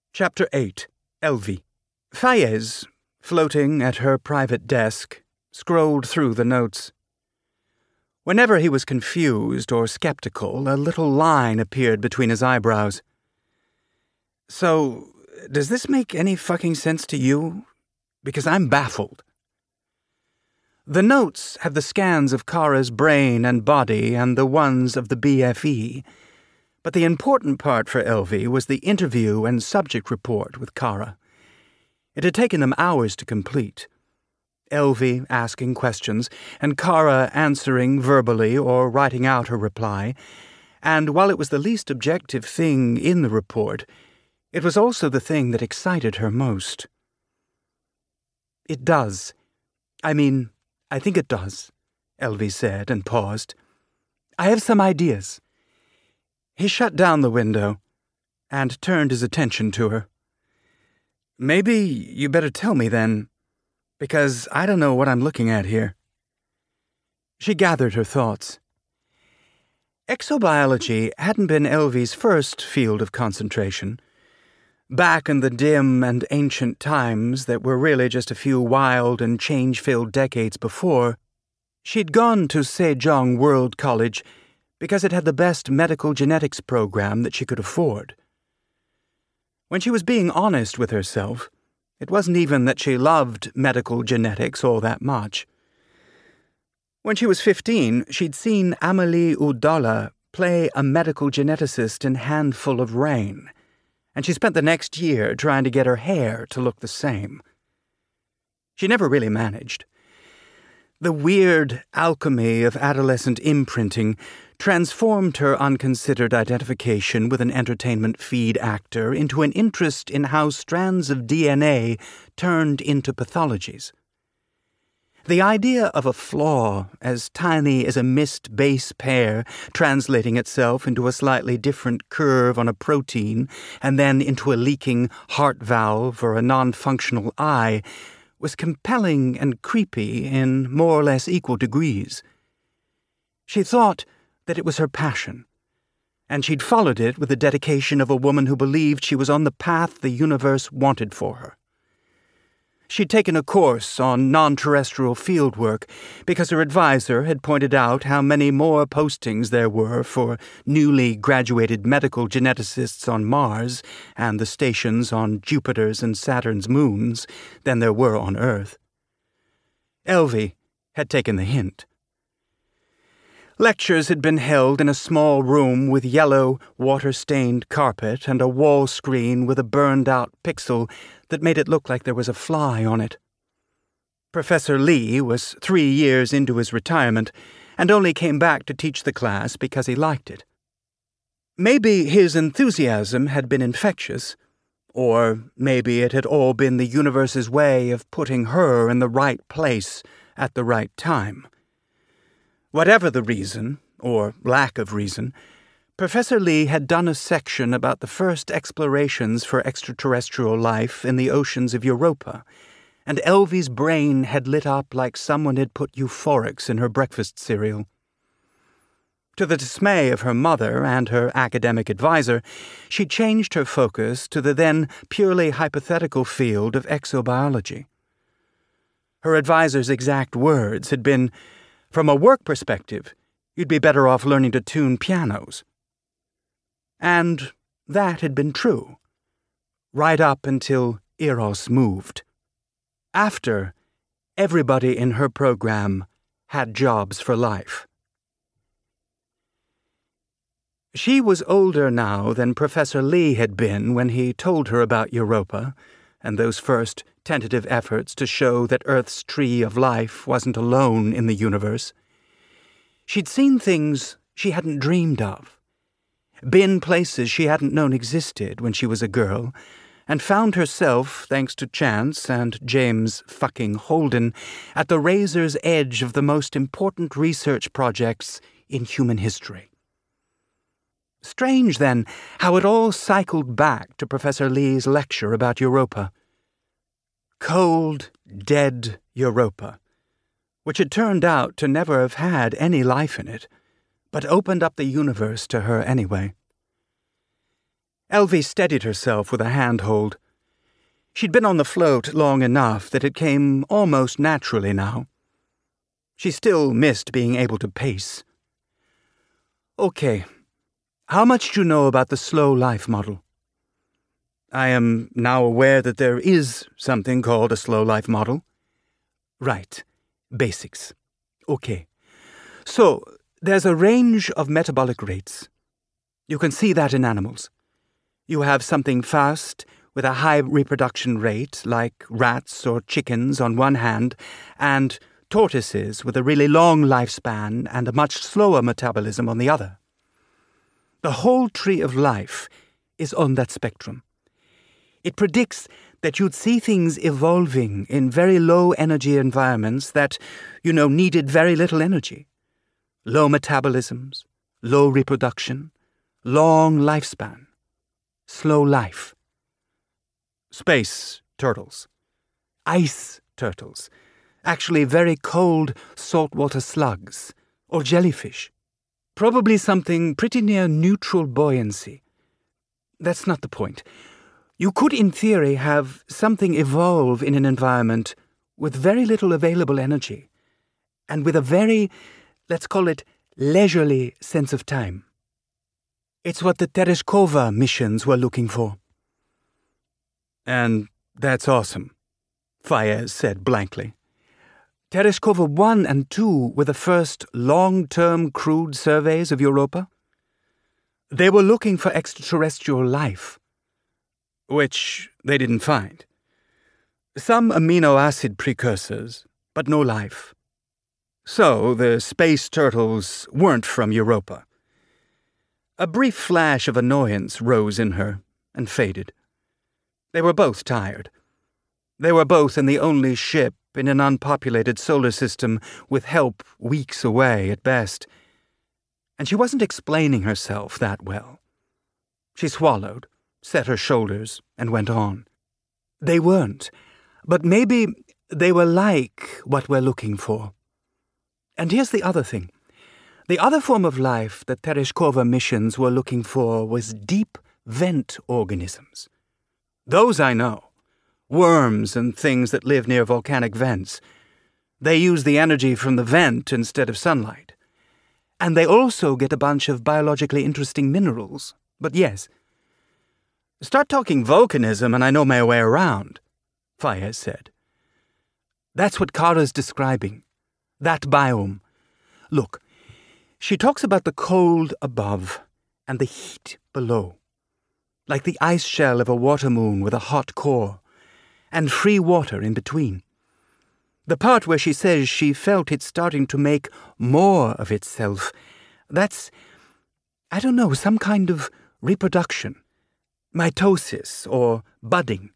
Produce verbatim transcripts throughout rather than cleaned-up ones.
Chapter eight. Elvie. Fayez, floating at her private desk, scrolled through the notes. Whenever he was confused or skeptical, a little line appeared between his eyebrows. So, does this make any fucking sense to you? Because I'm baffled. The notes have the scans of Kara's brain and body and the ones of the B F E, but the important part for Elvie was the interview and subject report with Kara. It had taken them hours to complete. Elvie asking questions, and Kara answering verbally or writing out her reply, and while it was the least objective thing in the report, it was also the thing that excited her most. "It does. I mean, I think it does," Elvie said and paused. "I have some ideas." He shut down the window and turned his attention to her. "Maybe you better tell me then, because I don't know what I'm looking at here." She gathered her thoughts. Exobiology hadn't been Elvie's first field of concentration. Back in the dim and ancient times that were really just a few wild and change-filled decades before, she'd gone to Sejong World College because it had the best medical genetics program that she could afford. When she was being honest with herself, it wasn't even that she loved medical genetics all that much. When she was fifteen, she'd seen Amelie Udalla play a medical geneticist in Handful of Rain, and she spent the next year trying to get her hair to look the same. She never really managed. The weird alchemy of adolescent imprinting transformed her unconsidered identification with an entertainment feed actor into an interest in how strands of D N A turned into pathologies. The idea of a flaw as tiny as a missed base pair translating itself into a slightly different curve on a protein and then into a leaking heart valve or a non-functional eye was compelling and creepy in more or less equal degrees. She thought that it was her passion, and she'd followed it with the dedication of a woman who believed she was on the path the universe wanted for her. She'd taken a course on non-terrestrial fieldwork because her advisor had pointed out how many more postings there were for newly graduated medical geneticists on Mars and the stations on Jupiter's and Saturn's moons than there were on Earth. Elvie had taken the hint. Lectures had been held in a small room with yellow, water-stained carpet and a wall screen with a burned-out pixel that made it look like there was a fly on it. Professor Lee was three years into his retirement and only came back to teach the class because he liked it. Maybe his enthusiasm had been infectious, or maybe it had all been the universe's way of putting her in the right place at the right time. Whatever the reason, or lack of reason, Professor Lee had done a section about the first explorations for extraterrestrial life in the oceans of Europa, and Elvie's brain had lit up like someone had put euphorics in her breakfast cereal. To the dismay of her mother and her academic advisor, she changed her focus to the then purely hypothetical field of exobiology. Her advisor's exact words had been, "From a work perspective, you'd be better off learning to tune pianos." And that had been true, right up until Eros moved. After, everybody in her program had jobs for life. She was older now than Professor Lee had been when he told her about Europa and those first tentative efforts to show that Earth's tree of life wasn't alone in the universe. She'd seen things she hadn't dreamed of, been places she hadn't known existed when she was a girl, and found herself, thanks to chance and James fucking Holden, at the razor's edge of the most important research projects in human history. Strange, then, how it all cycled back to Professor Lee's lecture about Europa. Cold, dead Europa, which had turned out to never have had any life in it, but opened up the universe to her anyway. Elvie steadied herself with a handhold. She'd been on the float long enough that it came almost naturally now. She still missed being able to pace. Okay, how much do you know about the slow life model? I am now aware that there is something called a slow life model. Right, basics. Okay, so there's a range of metabolic rates. You can see that in animals. You have something fast with a high reproduction rate, like rats or chickens on one hand, and tortoises with a really long lifespan and a much slower metabolism on the other. The whole tree of life is on that spectrum. It predicts that you'd see things evolving in very low-energy environments that, you know, needed very little energy. Low metabolisms, low reproduction, long lifespan, slow life. Space turtles. Ice turtles. Actually very cold saltwater slugs, or jellyfish. Probably something pretty near neutral buoyancy. That's not the point. You could, in theory, have something evolve in an environment with very little available energy, and with a very, let's call it, leisurely sense of time. It's what the Tereshkova missions were looking for. And that's awesome, Fayez said blankly. Tereshkova one and two were the first long-term crewed surveys of Europa. They were looking for extraterrestrial life, which they didn't find. Some amino acid precursors, but no life. So the space turtles weren't from Europa. A brief flash of annoyance rose in her and faded. They were both tired. They were both in the only ship in an unpopulated solar system with help weeks away at best. And she wasn't explaining herself that well. She swallowed, set her shoulders, and went on. They weren't, but maybe they were like what we're looking for. And here's the other thing. The other form of life that Tereshkova missions were looking for was deep vent organisms. Those I know. Worms and things that live near volcanic vents. They use the energy from the vent instead of sunlight. And they also get a bunch of biologically interesting minerals. But yes, start talking volcanism and I know my way around, Fayez said. That's what Kara's describing. That biome. Look, she talks about the cold above and the heat below. Like the ice shell of a water moon with a hot core. And free water in between. The part where she says she felt it starting to make more of itself, that's, I don't know, some kind of reproduction. Mitosis or budding.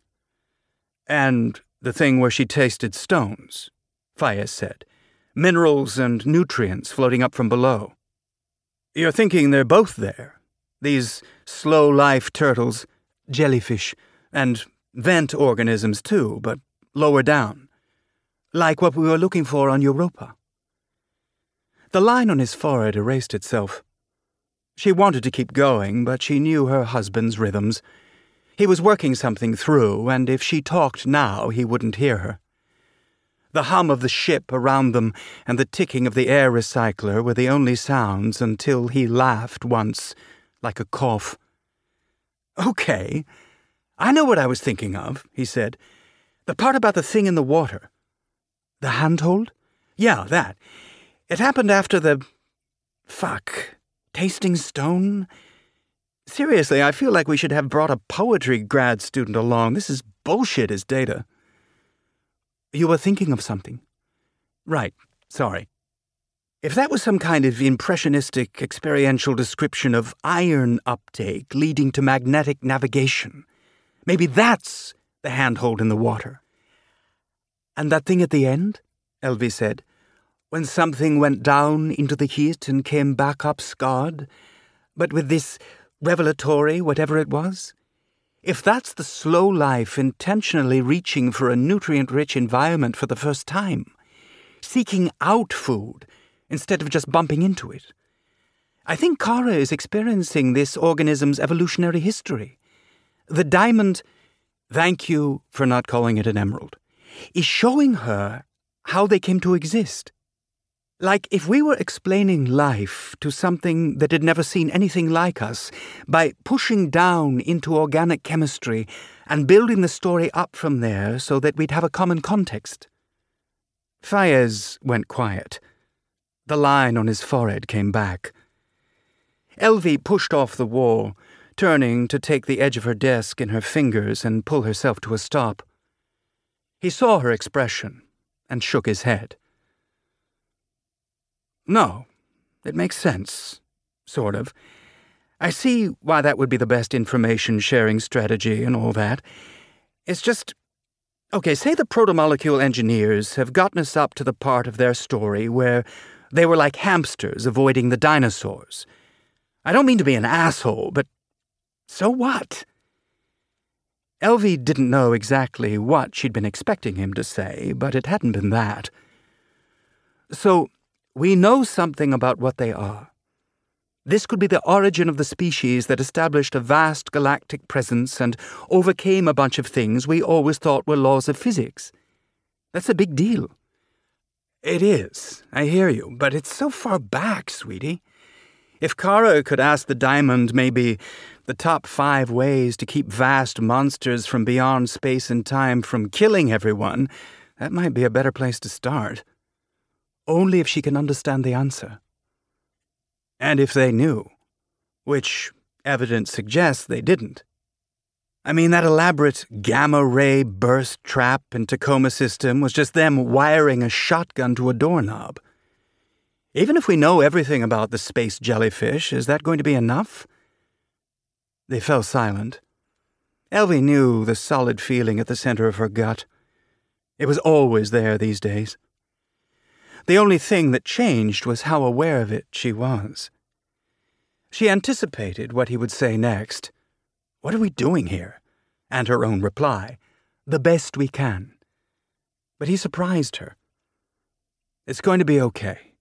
And the thing where she tasted stones, Fayez said. Minerals and nutrients floating up from below. You're thinking they're both there. These slow-life turtles, jellyfish, and vent organisms too, but lower down. Like what we were looking for on Europa. The line on his forehead erased itself. She wanted to keep going, but she knew her husband's rhythms. He was working something through, and if she talked now, he wouldn't hear her. The hum of the ship around them and the ticking of the air recycler were the only sounds until he laughed once, like a cough. Okay. I know what I was thinking of, he said. The part about the thing in the water. The handhold? Yeah, that. It happened after the... Fuck. Tasting stone? Seriously, I feel like we should have brought a poetry grad student along. This is bullshit as data. You were thinking of something. Right, sorry. If that was some kind of impressionistic experiential description of iron uptake leading to magnetic navigation... Maybe that's the handhold in the water. And that thing at the end, Elvie said, when something went down into the heat and came back up scarred, but with this revelatory whatever it was? If that's the slow life intentionally reaching for a nutrient-rich environment for the first time, seeking out food instead of just bumping into it, I think Kara is experiencing this organism's evolutionary history. The diamond, thank you for not calling it an emerald, is showing her how they came to exist. Like if we were explaining life to something that had never seen anything like us by pushing down into organic chemistry and building the story up from there so that we'd have a common context. Fayez went quiet. The line on his forehead came back. Elvie pushed off the wall, turning to take the edge of her desk in her fingers and pull herself to a stop. He saw her expression and shook his head. No, it makes sense, sort of. I see why that would be the best information-sharing strategy and all that. It's just... Okay, say the protomolecule engineers have gotten us up to the part of their story where they were like hamsters avoiding the dinosaurs. I don't mean to be an asshole, but so what? Elvie didn't know exactly what she'd been expecting him to say, but it hadn't been that. So... we know something about what they are. This could be the origin of the species that established a vast galactic presence and overcame a bunch of things we always thought were laws of physics. That's a big deal. It is, I hear you, but it's so far back, sweetie. If Kara could ask the diamond maybe the top five ways to keep vast monsters from beyond space and time from killing everyone, that might be a better place to start. Only if she can understand the answer. And if they knew, which evidence suggests they didn't. I mean, that elaborate gamma-ray burst trap in Tacoma system was just them wiring a shotgun to a doorknob. Even if we know everything about the space jellyfish, is that going to be enough? They fell silent. Elvie knew the solid feeling at the center of her gut. It was always there these days. The only thing that changed was how aware of it she was. She anticipated what he would say next. What are we doing here? And her own reply, the best we can. But he surprised her. It's going to be okay.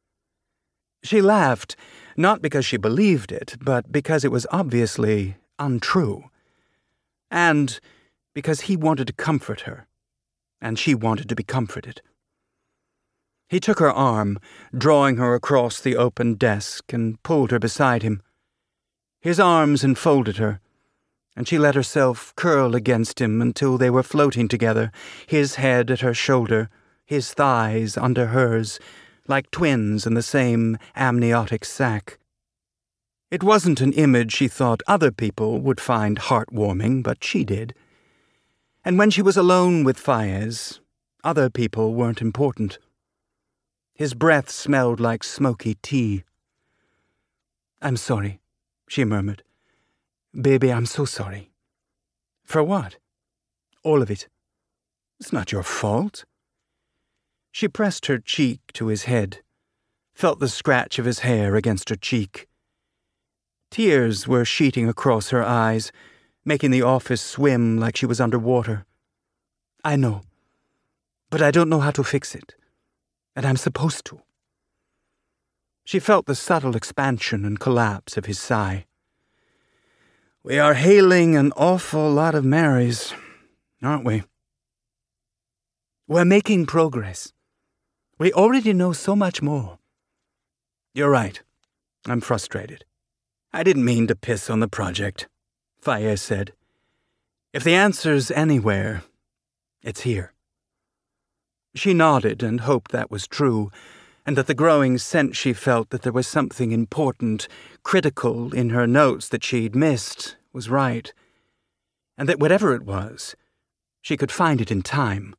She laughed, not because she believed it, but because it was obviously untrue. And because he wanted to comfort her, and she wanted to be comforted. He took her arm, drawing her across the open desk, and pulled her beside him. His arms enfolded her, and she let herself curl against him until they were floating together, his head at her shoulder, his thighs under hers, like twins in the same amniotic sac. It wasn't an image she thought other people would find heartwarming, but she did. And when she was alone with Fayez, other people weren't important. His breath smelled like smoky tea. I'm sorry, she murmured. Baby, I'm so sorry. For what? All of it. It's not your fault. She pressed her cheek to his head, felt the scratch of his hair against her cheek. Tears were sheeting across her eyes, making the office swim like she was underwater. I know, but I don't know how to fix it. And I'm supposed to. She felt the subtle expansion and collapse of his sigh. We are hailing an awful lot of Marys, aren't we? We're making progress. We already know so much more. You're right. I'm frustrated. I didn't mean to piss on the project, Fayez said. If the answer's anywhere, it's here. She nodded and hoped that was true, and that the growing sense she felt that there was something important, critical in her notes that she'd missed was right, and that whatever it was, she could find it in time.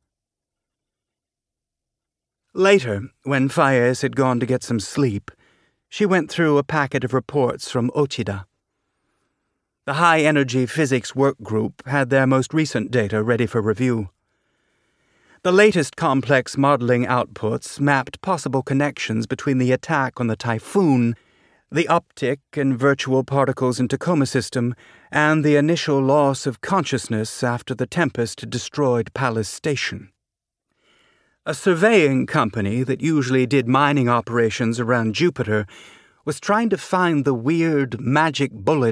Later, when Fayez had gone to get some sleep, she went through a packet of reports from Ochida. The high-energy physics work group had their most recent data ready for review. The latest complex modeling outputs mapped possible connections between the attack on the Typhoon, the uptick in virtual particles in Tacoma system, and the initial loss of consciousness after the Tempest destroyed Palace Station. A surveying company that usually did mining operations around Jupiter was trying to find the weird magic bullet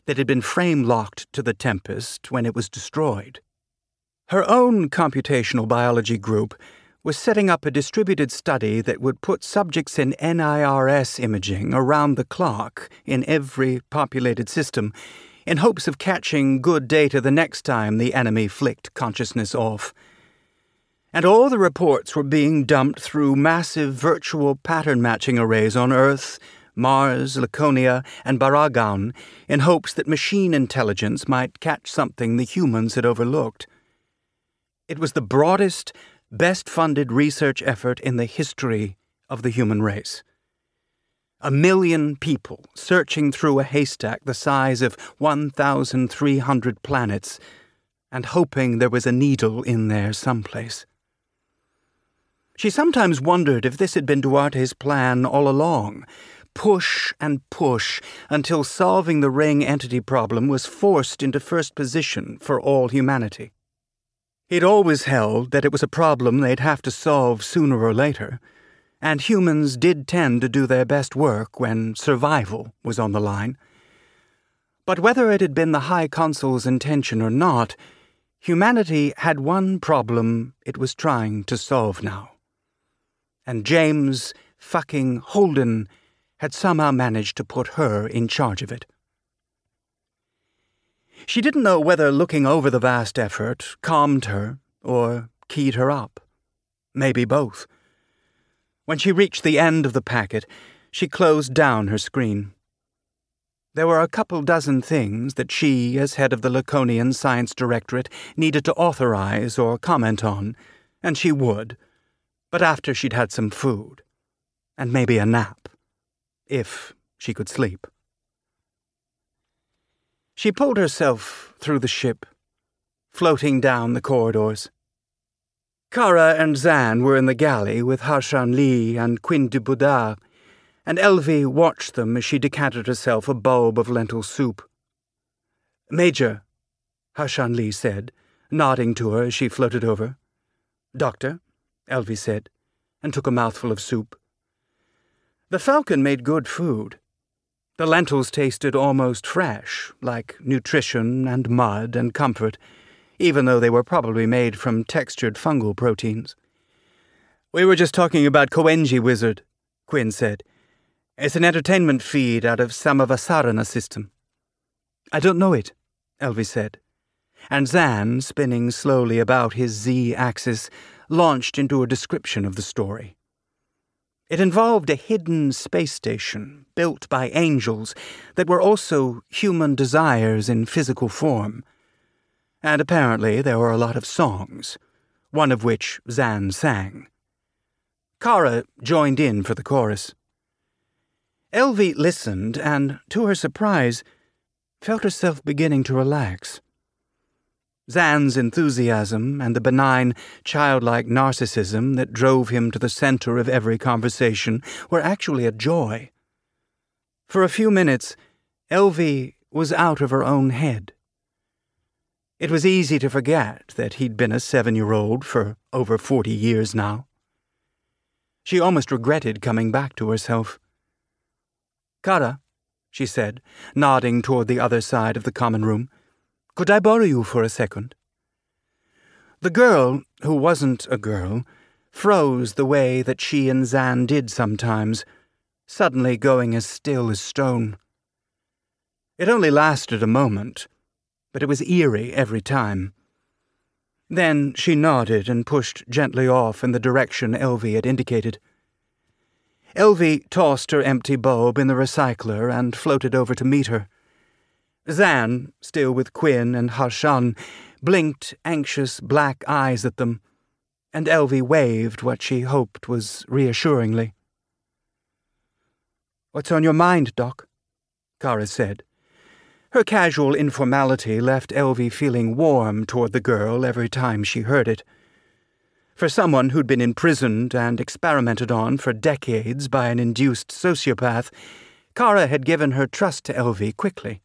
that had been frame-locked to the Tempest when it was destroyed. Her own computational biology group was setting up a distributed study that would put subjects in N I R S imaging around the clock in every populated system in hopes of catching good data the next time the enemy flicked consciousness off. And all the reports were being dumped through massive virtual pattern matching arrays on Earth, Mars, Laconia, and Baragaun in hopes that machine intelligence might catch something the humans had overlooked. It was the broadest, best-funded research effort in the history of the human race. A million people searching through a haystack the size of one thousand three hundred planets and hoping there was a needle in there someplace. She sometimes wondered if this had been Duarte's plan all along. Push and push until solving the ring entity problem was forced into first position for all humanity. He'd always held that it was a problem they'd have to solve sooner or later, and humans did tend to do their best work when survival was on the line. But whether it had been the High Consul's intention or not, humanity had one problem it was trying to solve now. And James fucking Holden had somehow managed to put her in charge of it. She didn't know whether looking over the vast effort calmed her or keyed her up. Maybe both. When she reached the end of the packet, she closed down her screen. There were a couple dozen things that she, as head of the Laconian Science Directorate, needed to authorize or comment on, and she would, but after she'd had some food, and maybe a nap, if she could sleep. She pulled herself through the ship, floating down the corridors. Kara and Zan were in the galley with Harshan Li and Quinn de Boudard, and Elvie watched them as she decanted herself a bulb of lentil soup. "Major," Harshan Li said, nodding to her as she floated over. "Doctor," Elvie said, and took a mouthful of soup. The Falcon made good food. The lentils tasted almost fresh, like nutrition and mud and comfort, even though they were probably made from textured fungal proteins. "We were just talking about Koenji Wizard," Quinn said. "It's an entertainment feed out of Samavasarana system." "I don't know it," Elvie said. And Zan, spinning slowly about his Z-axis, launched into a description of the story. It involved a hidden space station built by angels that were also human desires in physical form. And apparently there were a lot of songs, one of which Zan sang. Kara joined in for the chorus. Elvie listened and, to her surprise, felt herself beginning to relax. Zan's enthusiasm and the benign, childlike narcissism that drove him to the center of every conversation were actually a joy. For a few minutes, Elvie was out of her own head. It was easy to forget that he'd been a seven-year-old for over forty years now. She almost regretted coming back to herself. "Kara," she said, nodding toward the other side of the common room, "could I borrow you for a second?" The girl, who wasn't a girl, froze the way that she and Zan did sometimes, suddenly going as still as stone. It only lasted a moment, but it was eerie every time. Then she nodded and pushed gently off in the direction Elvie had indicated. Elvie tossed her empty bulb in the recycler and floated over to meet her. Zan, still with Quinn and Harshan, blinked anxious black eyes at them, and Elvie waved what she hoped was reassuringly. "What's on your mind, Doc?" Kara said. Her casual informality left Elvie feeling warm toward the girl every time she heard it. For someone who'd been imprisoned and experimented on for decades by an induced sociopath, Kara had given her trust to Elvie quickly.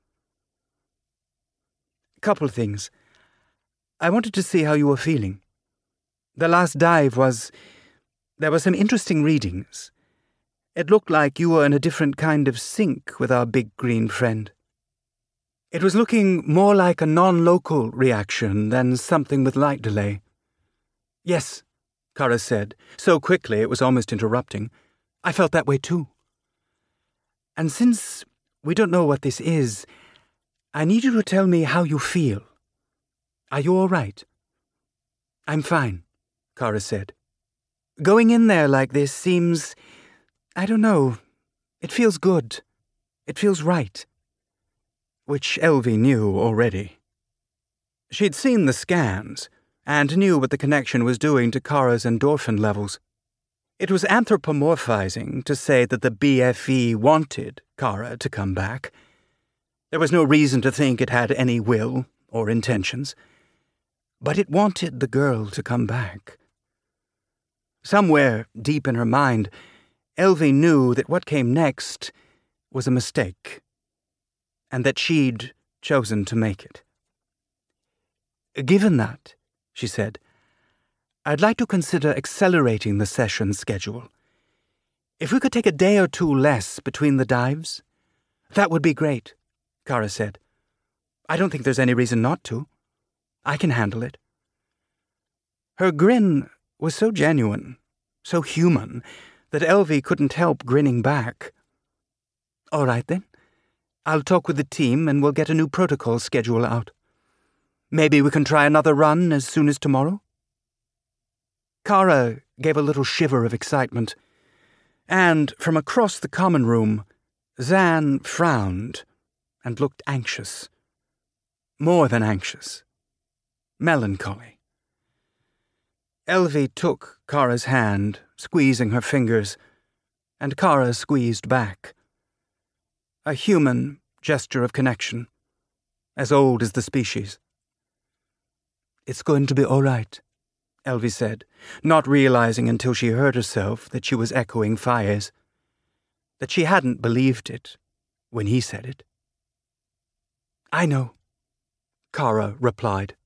"Couple things. I wanted to see how you were feeling. The last dive was... there were some interesting readings. It looked like you were in a different kind of sync with our big green friend." It was looking more like a non-local reaction than something with light delay. Yes, Kara said, so quickly it was almost interrupting. I felt that way too. And since we don't know what this is, I need you to tell me how you feel. Are you all right? I'm fine, Kara said. Going in there like this seems, I don't know, it feels good. It feels right. Which Elvie knew already. She'd seen the scans, and knew what the connection was doing to Kara's endorphin levels. It was anthropomorphizing to say that the B F E wanted Kara to come back. There was no reason to think it had any will or intentions. But it wanted the girl to come back. Somewhere deep in her mind, Elvie knew that what came next was a mistake, and that she'd chosen to make it. Given that, she said, I'd like to consider accelerating the session schedule. If we could take a day or two less between the dives, that would be great, Kara said. I don't think there's any reason not to. I can handle it. Her grin was so genuine, so human, that Elvie couldn't help grinning back. All right, then. I'll talk with the team and we'll get a new protocol schedule out. Maybe we can try another run as soon as tomorrow? Kara gave a little shiver of excitement, and from across the common room, Zan frowned and looked anxious. More than anxious. Melancholy. Elvie took Kara's hand, squeezing her fingers, and Kara squeezed back. A human gesture of connection, as old as the species. It's going to be all right, Elvie said, not realizing until she heard herself that she was echoing Faiz, that she hadn't believed it when he said it. I know, Kara replied.